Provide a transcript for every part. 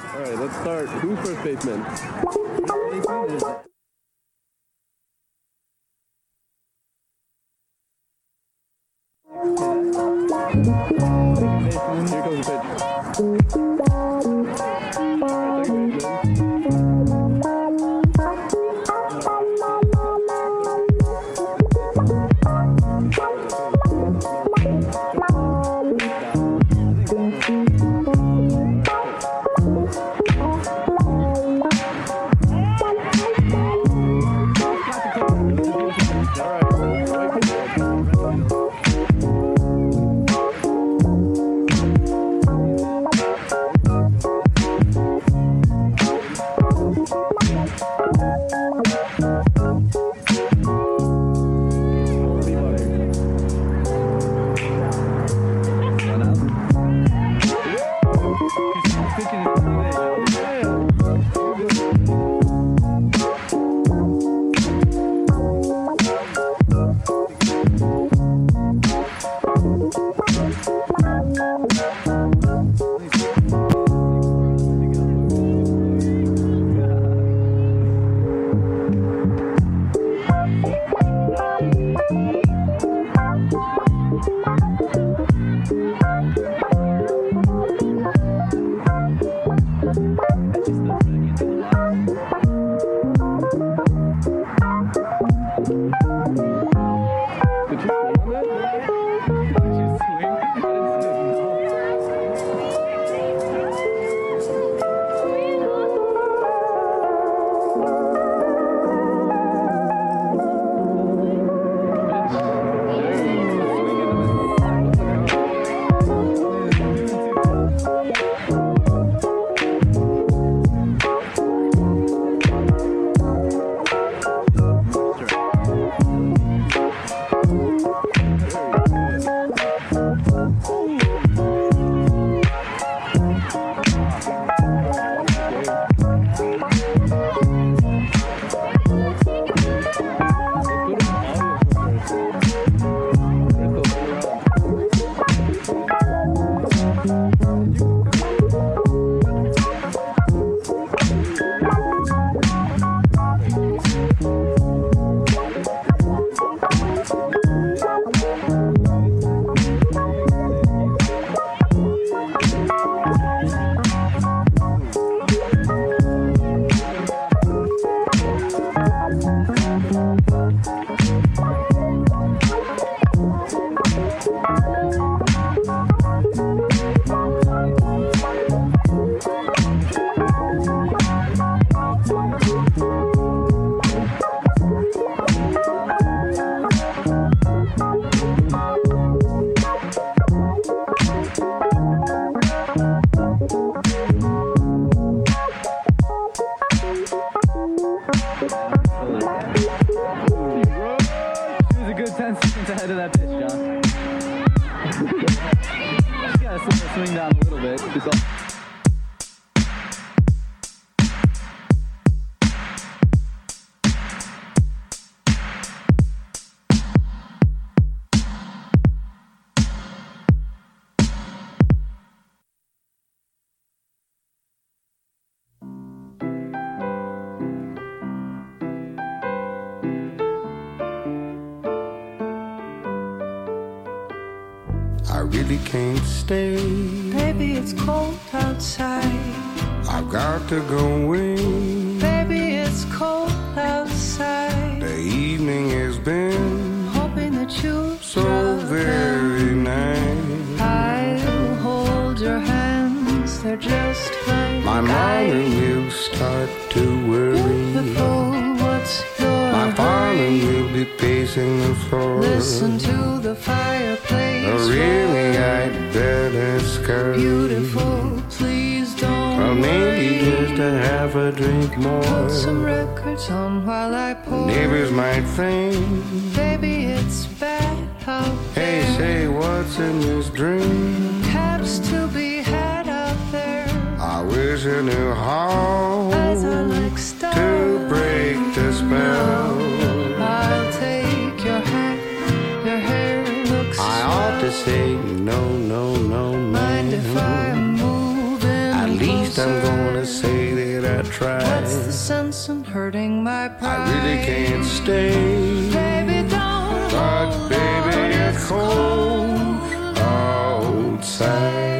All right, let's start. Who's first baseman? Here comes the pitch. Swing down a little bit. I really can't stay. Baby, it's cold outside. I've got to go away. Baby, it's cold outside. The evening has been hoping that you'll so very nice. I'll hold your hands, they're just like my mind will start to worry. Beautiful, what's your my darling will be pacing the floor. Listen to the fireplace. Really, I'd better scurry. Beautiful, please don't or maybe worry. Just to have a drink more. Put some records on while I pour. Neighbors might think, baby, it's bad out there. Hey, say, what's in this drink? Cabs to be had out there. I wish I knew how Eyes are like stars to break the spell. I'll take your hat, your hair looks I ought to say no, no, no, mind if I'm moving at least I'm gonna say that I tried. What's the sense in hurting my pride? I really can't stay. Baby, don't But hold baby, on, it's cold outside.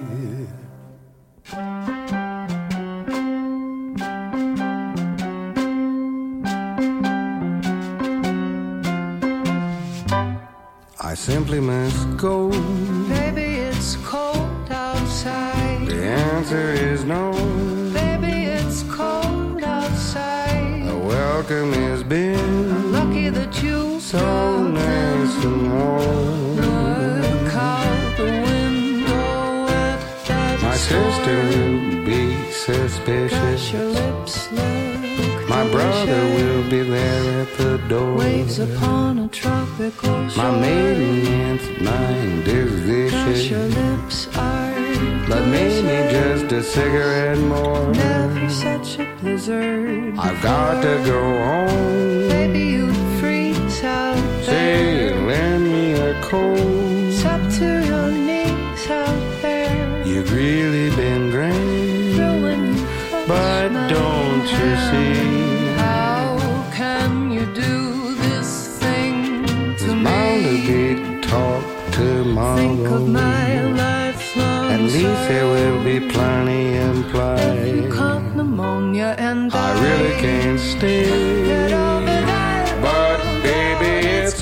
I simply must go. Baby, it's cold outside. The answer is no. Baby, it's cold outside. The welcome has been Lucky that you so nice and warm. look out the window at that My sister will be Gosh, suspicious. your lips look My brother delicious. will be there at the door. Waves upon a tropical shore. My maiden aunt's mind is Gosh, your vicious. lips are But maybe delicious. just a cigarette more. Never such a blizzard. I've got to go home. Baby, you'd freeze out Say, there. lend me a coat. It's up to your knees out there. You've really been great. Thrill when you close But my don't you see? How can you do this thing to There's bound to me? be talk tomorrow. Think of my lifelong At least there will be sorrow. plenty If implied. you caught pneumonia and I really died, can't stay. get over that. But baby, it's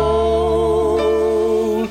cold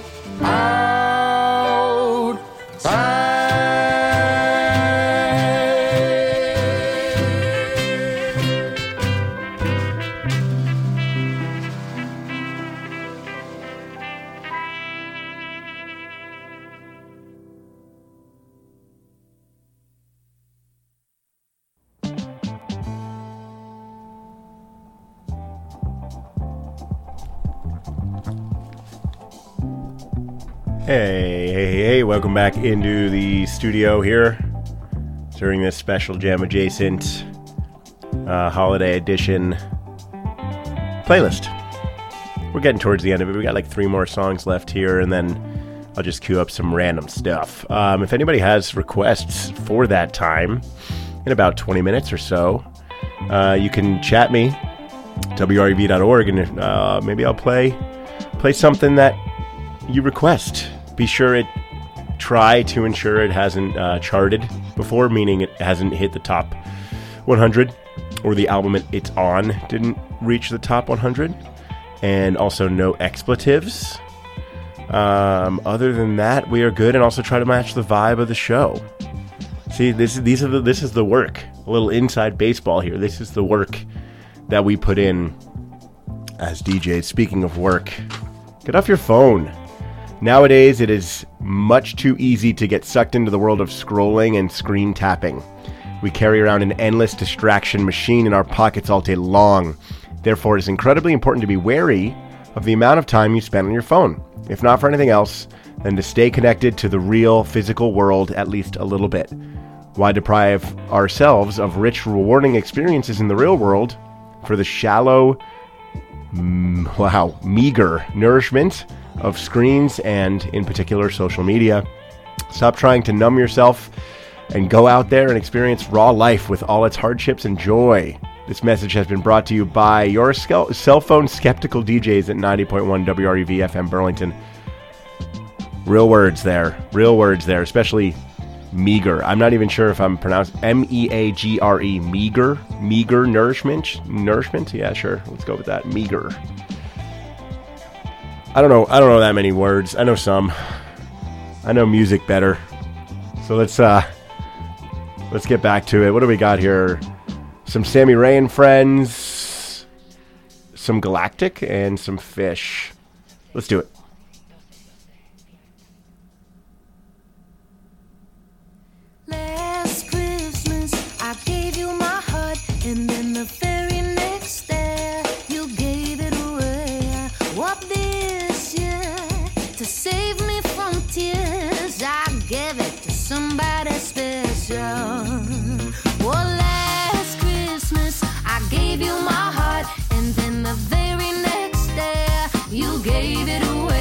Hey, welcome back into the studio here during this special Jam Adjacent holiday edition playlist. We're getting towards the end of it. We got like 3 more songs left here, and then I'll just queue up some random stuff. If anybody has requests for that time, in about 20 minutes or so, you can chat me, WREV.org, and maybe I'll play something that you request. Be sure try to ensure it hasn't charted before, meaning it hasn't hit the top 100, or the album it's on didn't reach the top 100, and also no expletives. Other than that, we are good, and also try to match the vibe of the show. See, this is the work. A little inside baseball here. This is the work that we put in as DJs. Speaking of work, get off your phone. Nowadays, it is much too easy to get sucked into the world of scrolling and screen tapping. We carry around an endless distraction machine in our pockets all day long. Therefore, it is incredibly important to be wary of the amount of time you spend on your phone. If not for anything else, then to stay connected to the real physical world at least a little bit. Why deprive ourselves of rich, rewarding experiences in the real world for the shallow, meager nourishment of screens, and in particular social media? Stop trying to numb yourself and go out there and experience raw life with all its hardships and joy. This message has been brought to you by your cell phone skeptical DJs at 90.1 WREV FM Burlington. Real words there, especially meager. I'm not even sure if I'm pronounced M-E-A-G-R-E, meager nourishment. Yeah, sure, let's go with that, meager. I don't know that many words. I know some. I know music better. So let's get back to it. What do we got here? Some Sammy Ray and Friends, some Galactic, and some Fish. Let's do it. Last Christmas, I gave you my heart, and then the very next day, you gave it away. What this year, to save me from tears, I gave it to somebody special. Well, last Christmas, I gave you my heart, and then the very next day, you gave it away.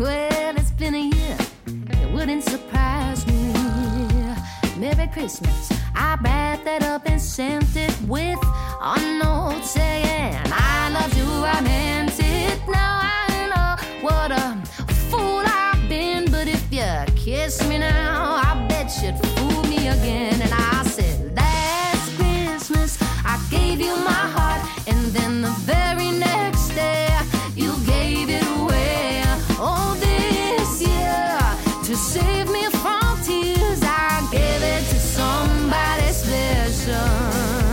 Well, it's been a year, it wouldn't surprise me. Merry Christmas, I wrapped that up and sent it with a note saying, I love you, I meant it. Now I know what a fool I've been, but if you kiss me now, I bet you'd fool me again. And I said, last Christmas, I gave you my heart, and then the very next day, you gave it away. Oh, this year, to save me from tears, I gave it to somebody special.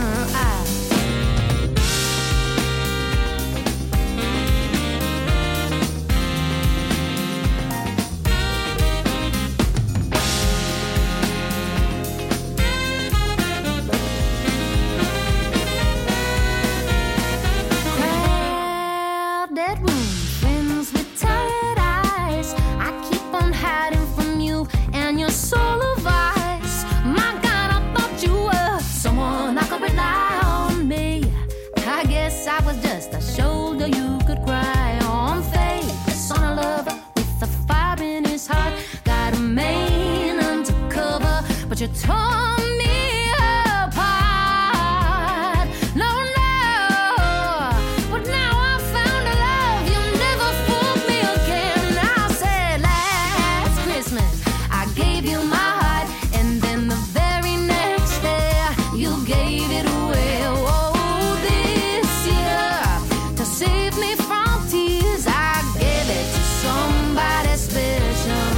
Crowded room, friends with tired eyes. I keep on hiding from you and your soul of ice. My God, I thought you were someone I could rely on. Me, I guess I was just a shoulder you could cry on. Face on a lover with a fire in his heart. Got a man undercover, but you tore me apart. No, but now I found a love you never fooled me again. I said last Christmas I gave you my heart, and then the very next day you gave it away. Oh, this year, to save me from tears, I gave it to somebody special.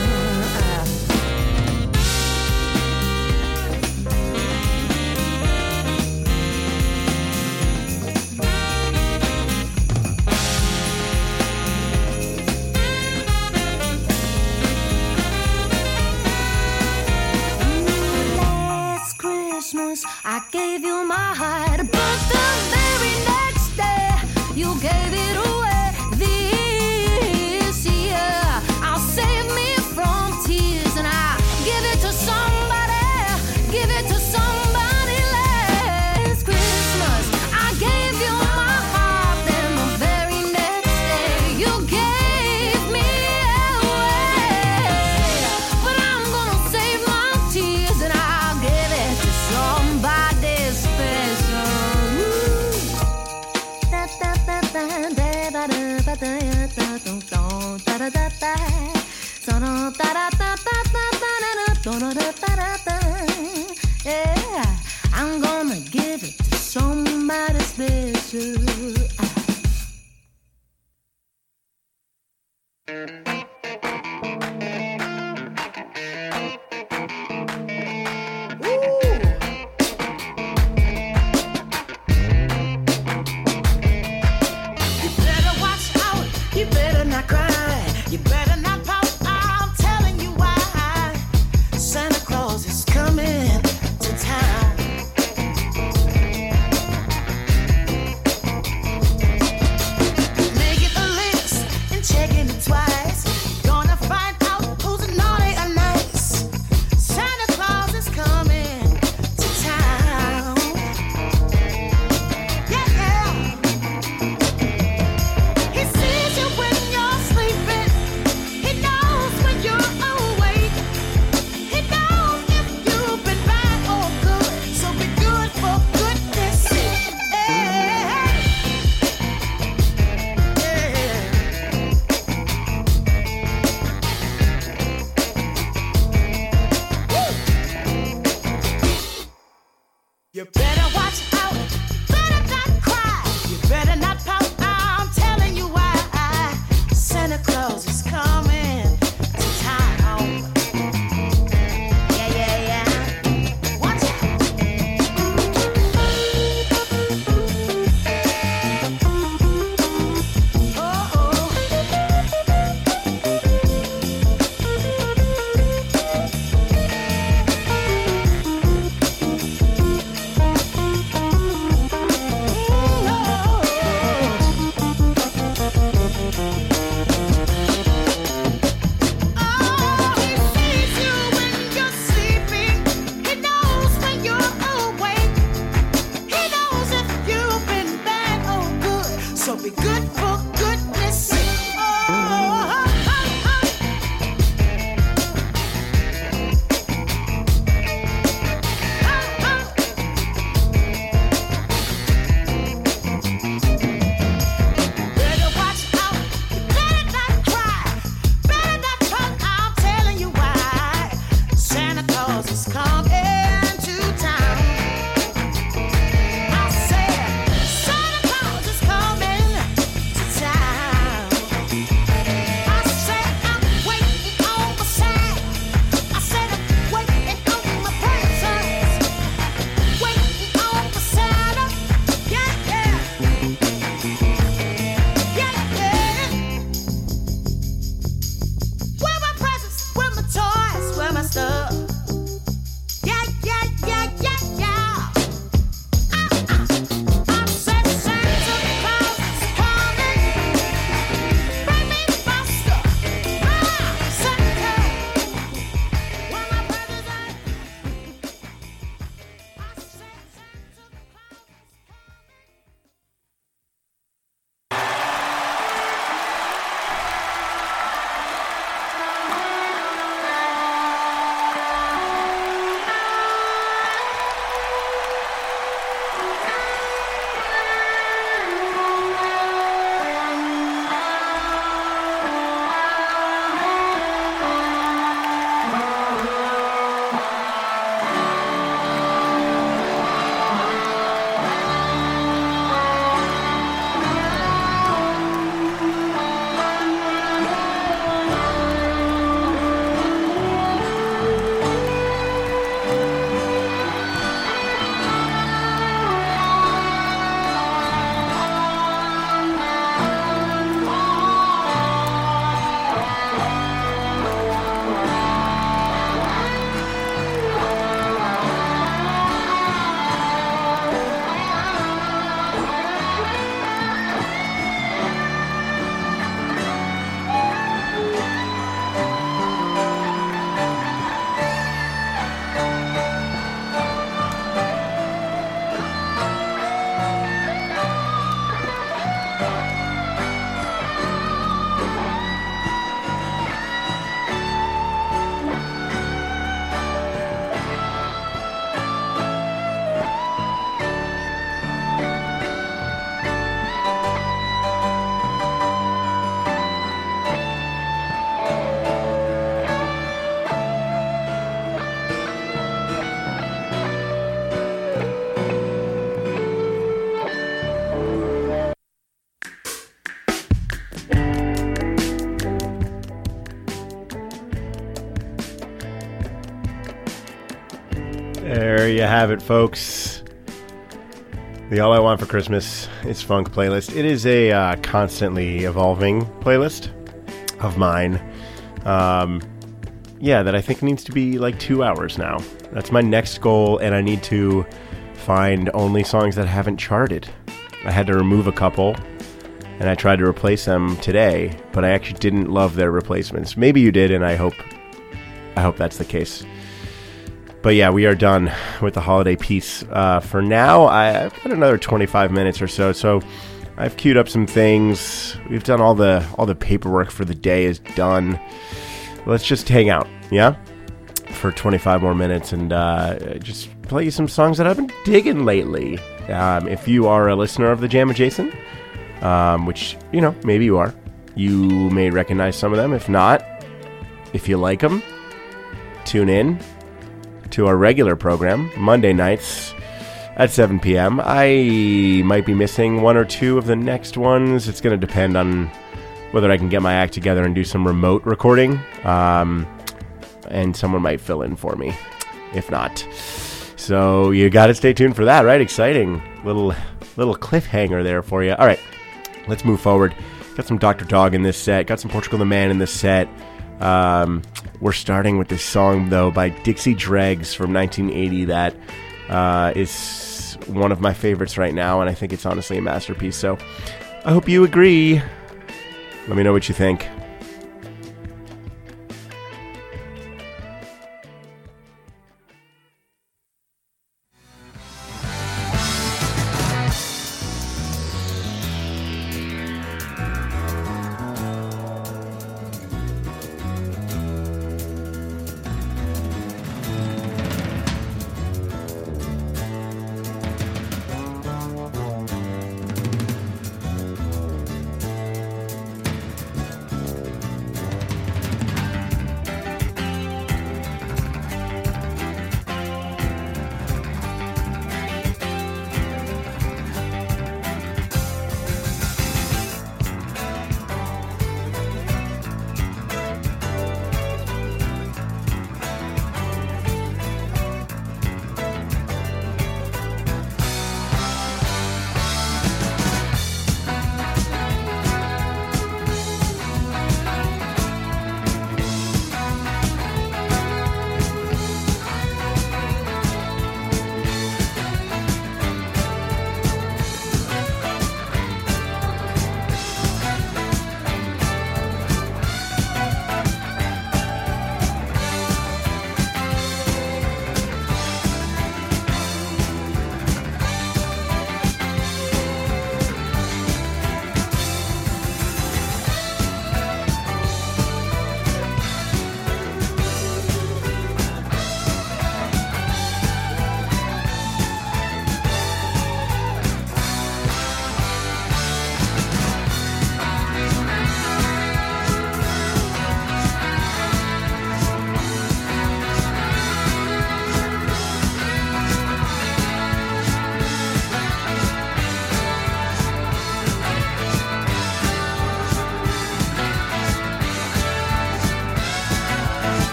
Last Christmas, I gave you my heart, but the very next day, you gave it away. This year, I'll save me from tears, and I'll give it to somebody, give it to somebody. Last Christmas, I gave you my heart, then the very next day, you gave me away. But I'm gonna save my tears, and I'll give it to somebody special. Da da da da da da da da da da da da da da. So da da da da da da da da da. Yeah, I'm gonna give it to somebody special. You better watch out, you better not cry, you better not pout. I'm telling you why. Santa Claus is coming to town. Making a list and checking it twice. Gonna find out who's naughty or nice. Santa Claus is coming to town. Yeah, yeah. He sees you when you're sleeping. He knows when you're awake. He knows if you've been bad or good. So be good for goodness sake. Yeah. You better watch out, better not cry, you better not pout. I'm telling you why. Santa Claus is coming to town. Yeah, yeah, yeah. Watch out. Oh, oh. So be good for goodness sake. Oh, There you have it, folks. The All I Want for Christmas is Funk playlist. It is a constantly evolving playlist of mine. That I think needs to be like 2 hours now. That's my next goal, and I need to find only songs that haven't charted. I had to remove a couple, and I tried to replace them today, but I actually didn't love their replacements. Maybe you did, and I hope that's the case. But yeah, we are done with the holiday piece. For now, I've got another 25 minutes or so I've queued up some things. We've done all the paperwork for the day is done. Let's just hang out, yeah? For 25 more minutes and just play you some songs that I've been digging lately. If you are a listener of the Jam Adjacent, which, maybe you are, you may recognize some of them. If not, if you like them, tune in to our regular program, Monday nights at 7 p.m. I might be missing one or two of the next ones. It's going to depend on whether I can get my act together and do some remote recording, and someone might fill in for me, if not. So you got to stay tuned for that, right? Exciting. Little cliffhanger there for you. All right, let's move forward. Got some Dr. Dog in this set. Got some Portugal the Man in this set. We're starting with this song, though, by Dixie Dregs from 1980 that is one of my favorites right now, and I think it's honestly a masterpiece. So I hope you agree. Let me know what you think.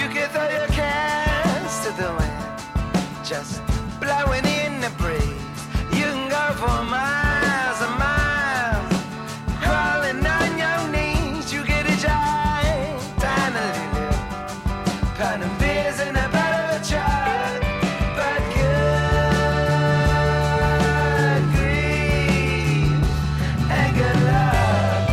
You can throw your cares to the wind, just blowing in the breeze. You can go for miles and miles, crawling on your knees. You get a giant, tiny little pound of beers in the back of a truck, but good grief and good luck.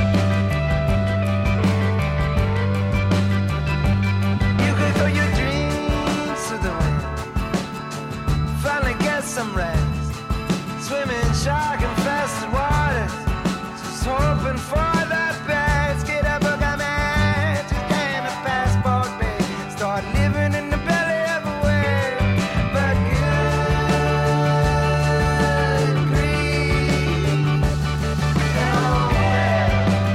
You could throw your dreams to the wind, finally get some rest, swimming shark infested waters, just hoping for the best. Get a book of matches, gain a passport, babe, start living in the belly of a whale. But good grief, oh well.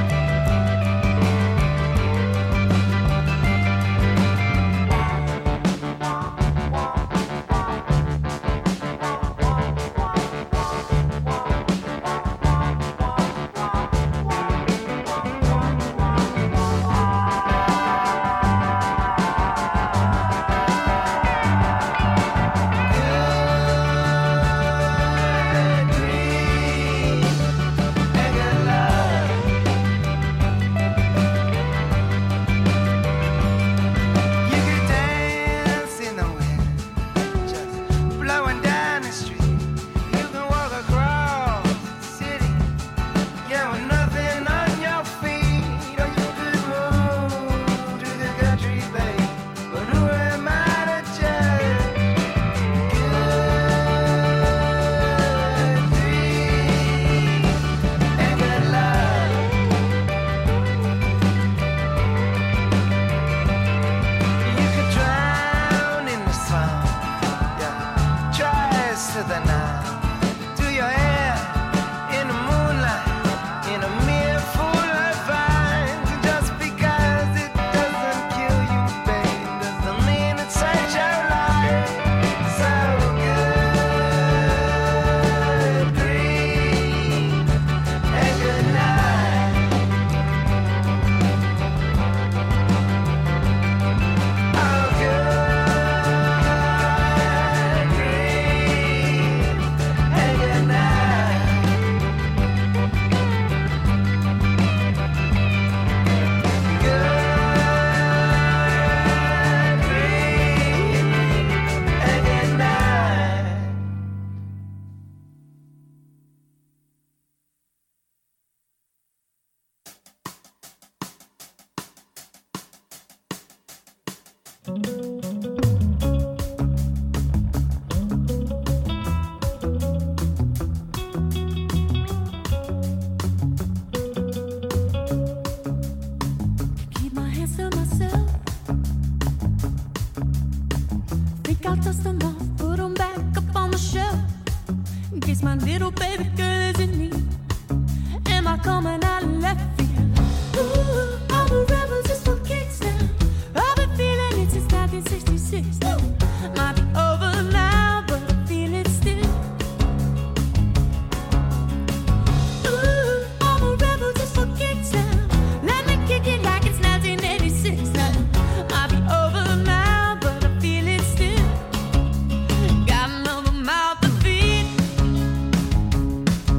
You could dance in the wind, just blowing down the street. You can walk across the city, yeah, with nothing on your feet. Or you could move to the country, babe, but who am I to judge? Good grief and good luck. You could drown in the sun, yeah, tries to the night. Do your hair in the moonlight, in a mere fool of vines. And just because it doesn't kill you, babe, doesn't mean it saves your life. So good grief and good night. Oh, good grief and good night. Good grief and good night. Keep my hands to myself. Think I'll dust them off, put them back up on the shelf. In case my little baby girl is in need. Am I coming out of left field? Ooh, I'm a rebel just for kicks now. I've been feeling it since 1966. Might be over now, but I feel it still. Ooh, I'm a rebel just for kicks now. Let me kick it like it's 1986 now. Might be over now, but I feel it still. Got another mouth to feed.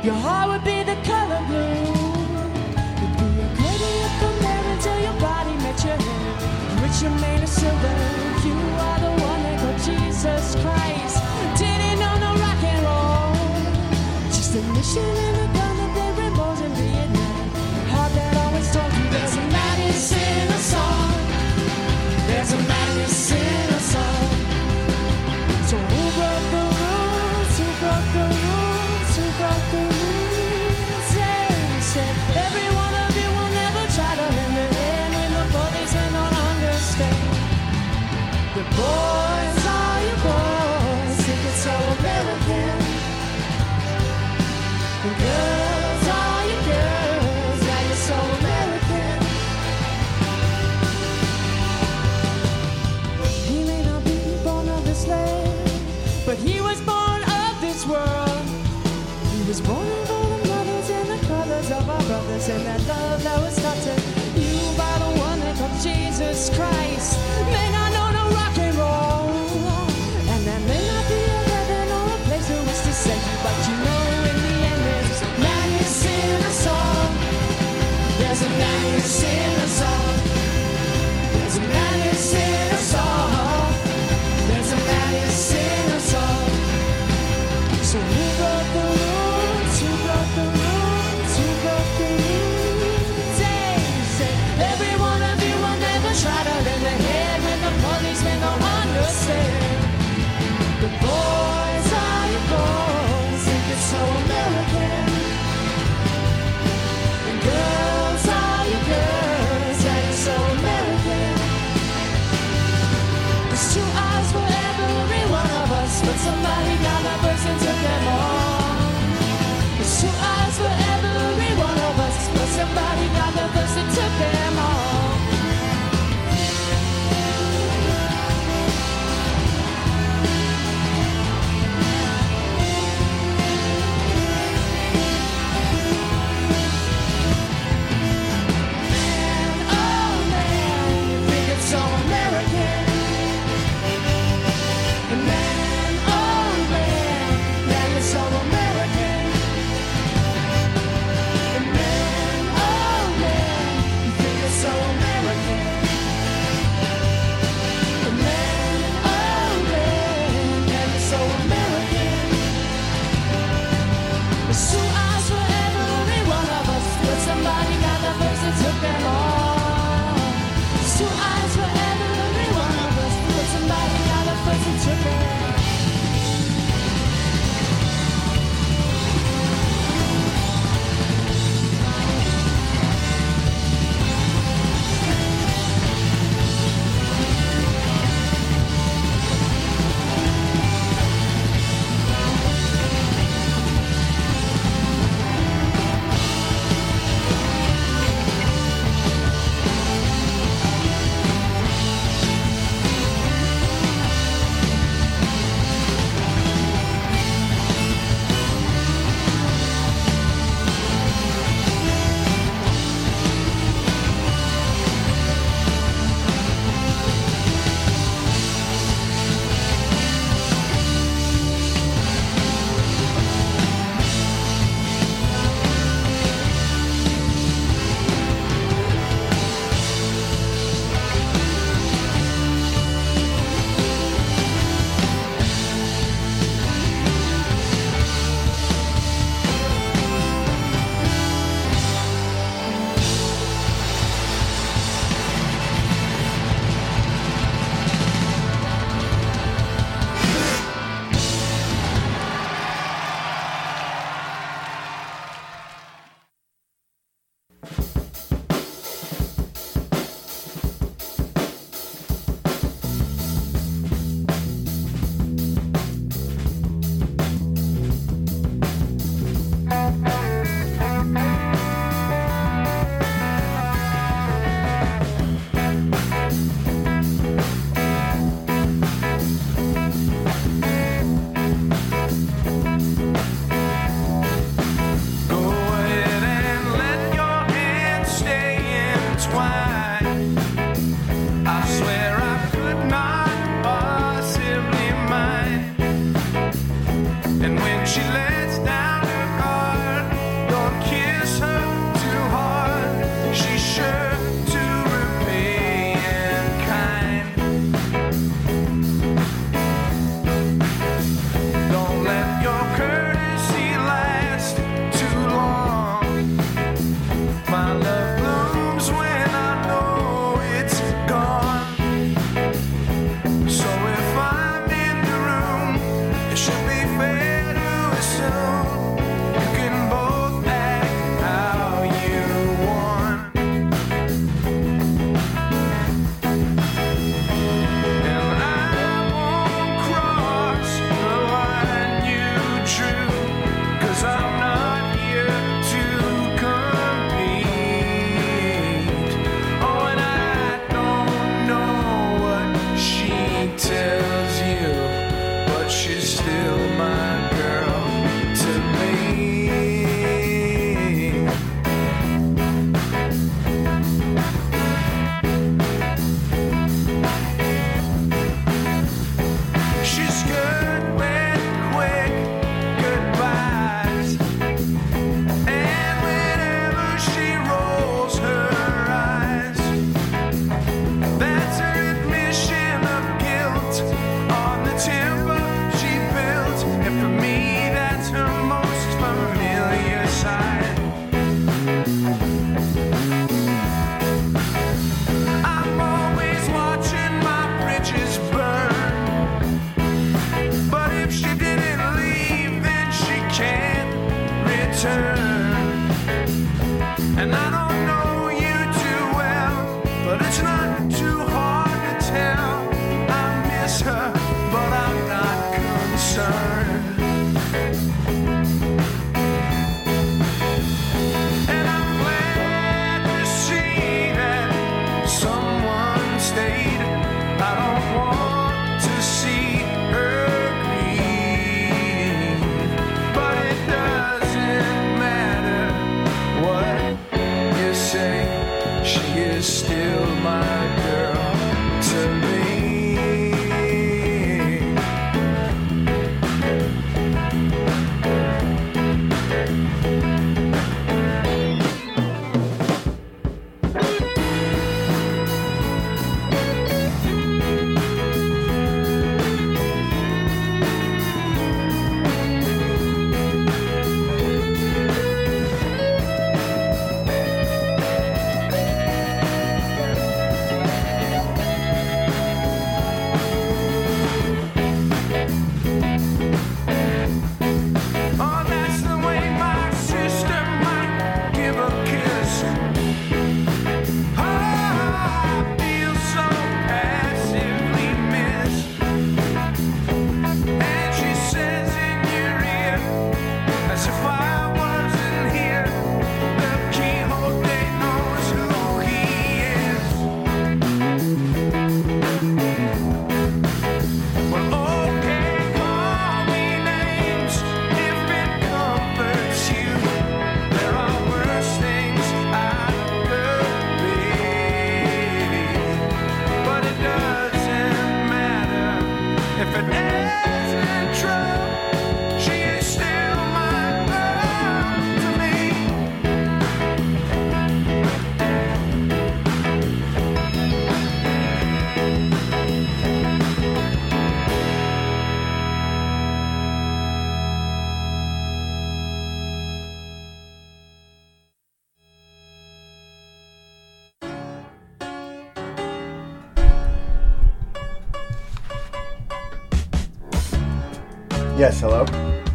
Your heart would be the color blue. You'd be a courtier from there until your body met your head. Rich and made of silver. You are the one they call Jesus Christ. Didn't know no rock and roll. Just a mission and a gun that they remote in Vietnam. Heart that always told you there's a madness in a song. There's a madness in a song. So who broke the rules? Who broke the rules? Who broke the rules? Yeah, said every one of you will never try to lend a hand when the bullies and don't understand. The boys are your boys, think it's so American. The girls are your girls, now you're so American. He may not be born of this land, but he was born of this world. He was born of all the mothers and the colors of our brothers, and that love that was taught to you by the one that called Jesus Christ. May not know no rock and roll, and that may not be a heaven or a place in which to send you, but you know in the end there's madness in a song. There's a madness in a song. There's a madness in a song. There's a madness in a song. So who broke the rules? Who broke the rules? Who broke the rules? I don't want to see her grieve, but it doesn't matter what you say. She is still my girl to me. Yes, hello?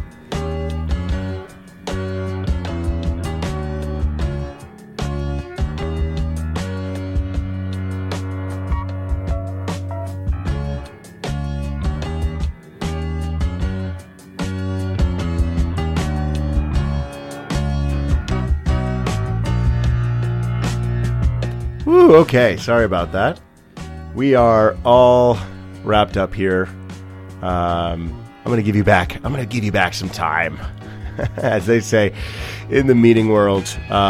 Woo, okay, sorry about that. We are all wrapped up here. I'm going to give you back some time, as they say in the meeting world.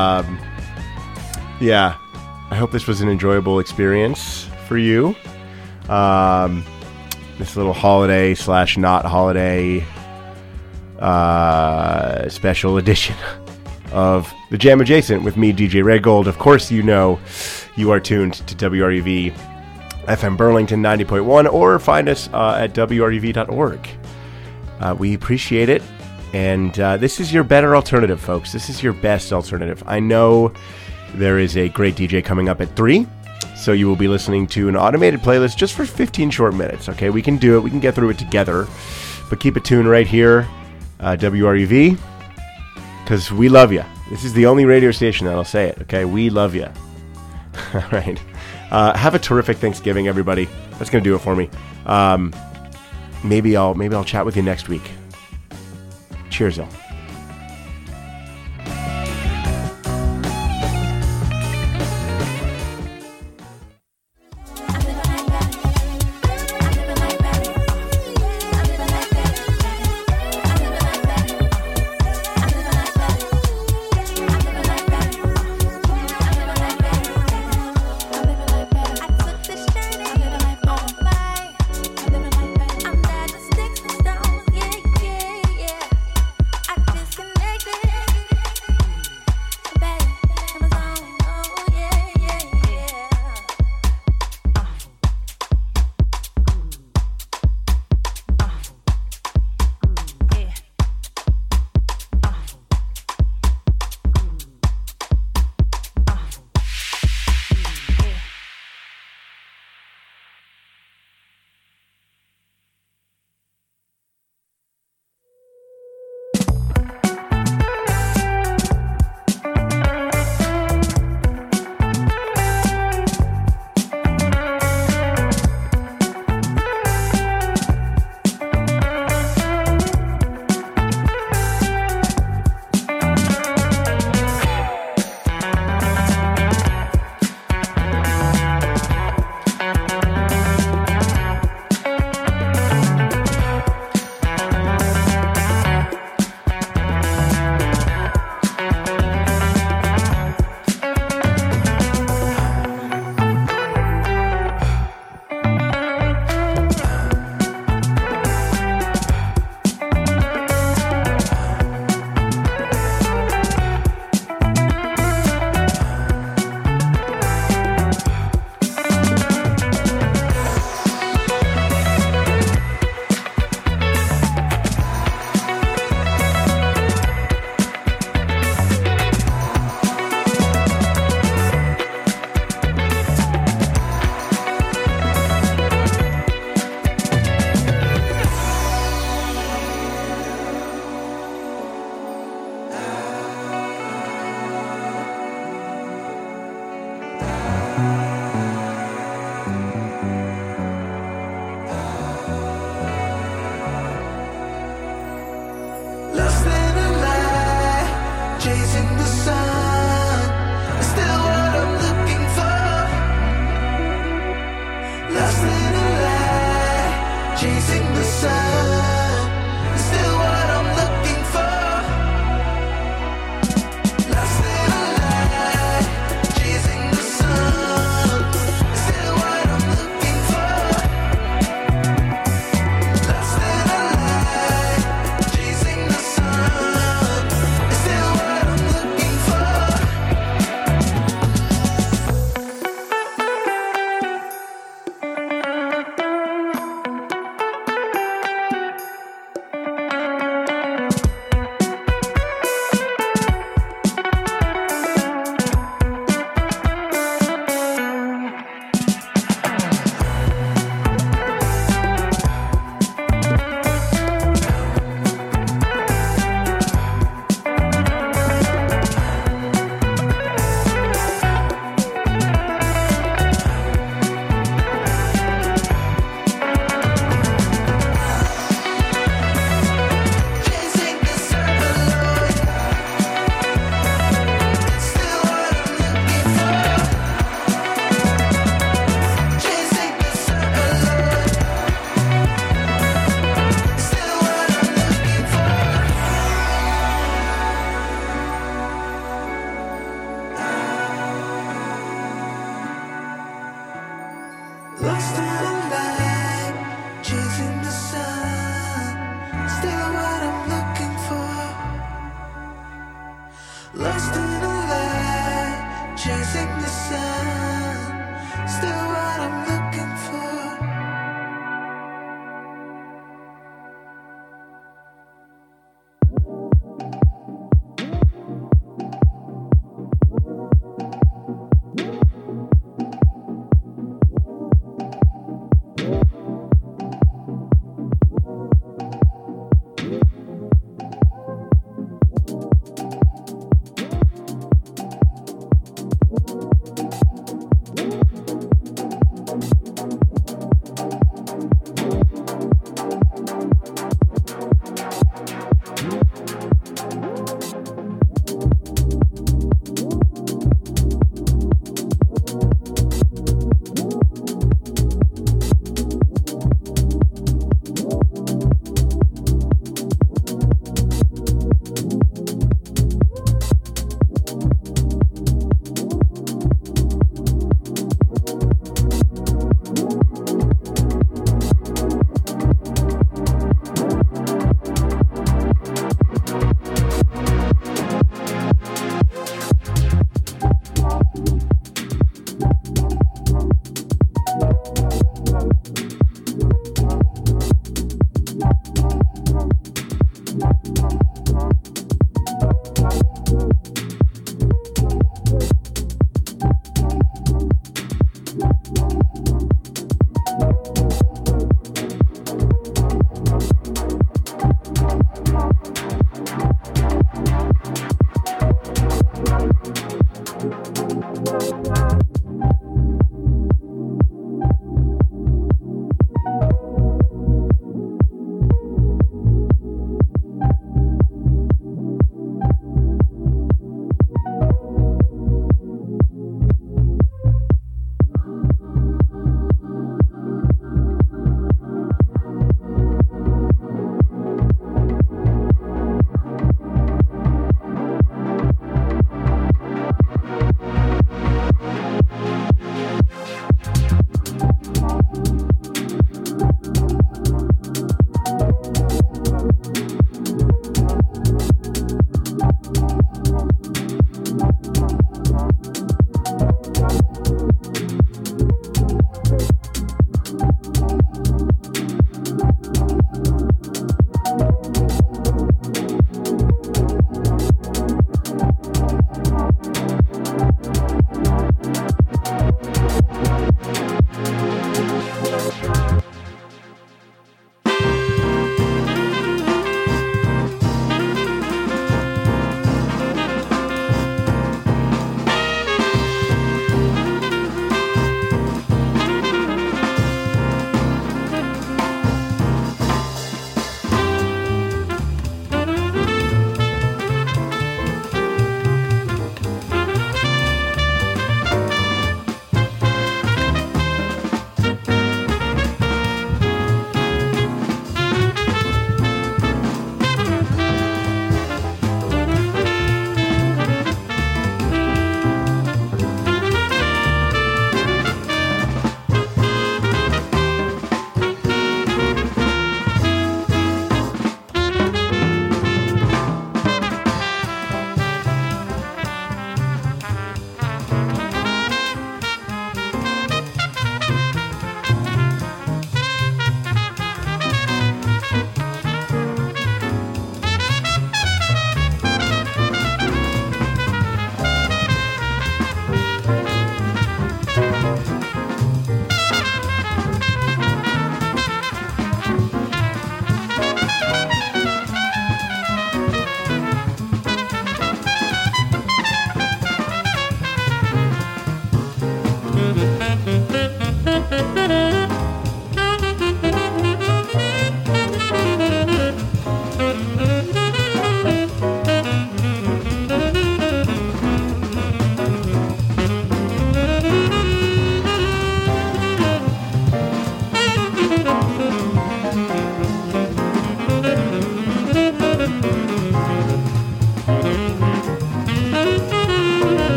Yeah, I hope this was an enjoyable experience for you. This little holiday / not holiday special edition of the Jam Adjacent with me, DJ Ray Gold. Of course, you know you are tuned to WREV FM Burlington 90.1, or find us at WREV.org. We appreciate it, and this is your better alternative, folks. This is your best alternative. I know there is a great DJ coming up at 3, so you will be listening to an automated playlist just for 15 short minutes, okay? We can do it. We can get through it together, but keep it tuned right here, WREV, because we love you. This is the only radio station that'll say it, okay? We love you. All right. Have a terrific Thanksgiving, everybody. That's going to do it for me. Maybe I'll chat with you next week. Cheers, y'all. I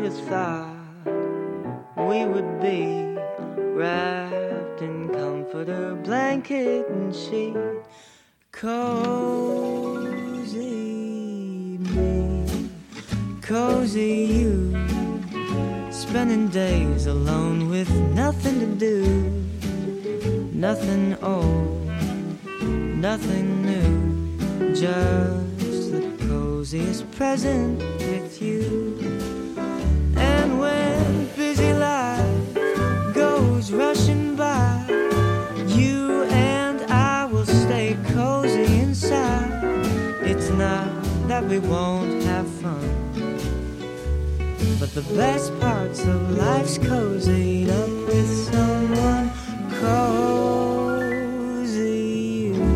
have thought we would be wrapped in comforter, blanket, and sheet? Cozy me, cozy you, spending days alone with nothing to do, nothing old, nothing new, just the coziest present with you. And when busy life goes rushing by, you and I will stay cozy inside. It's not that we won't have fun, but the best parts of life's cozied up with someone cozy you,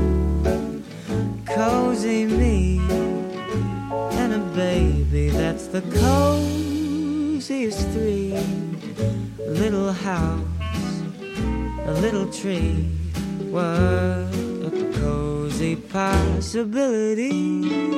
cozy me, and a baby that's the coziest three. A little house, a little tree, what a cozy possibility.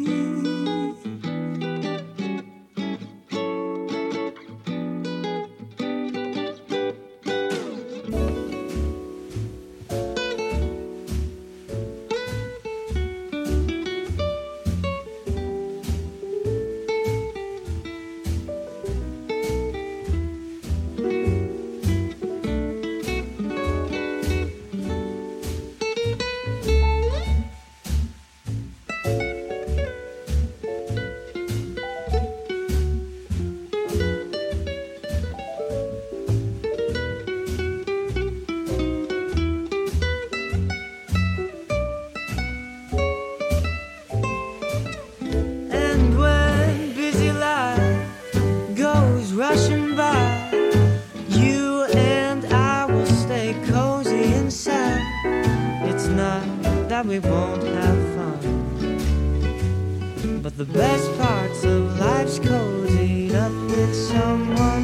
Rushing by, you and I will stay cozy inside. It's not that we won't have fun, but the best parts of life's cozied up with someone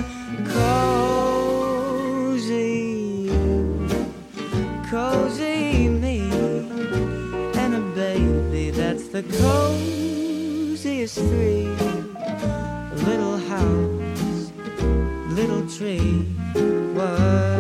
cozy you, cozy me, and a baby that's the coziest three. A little house, little tree, what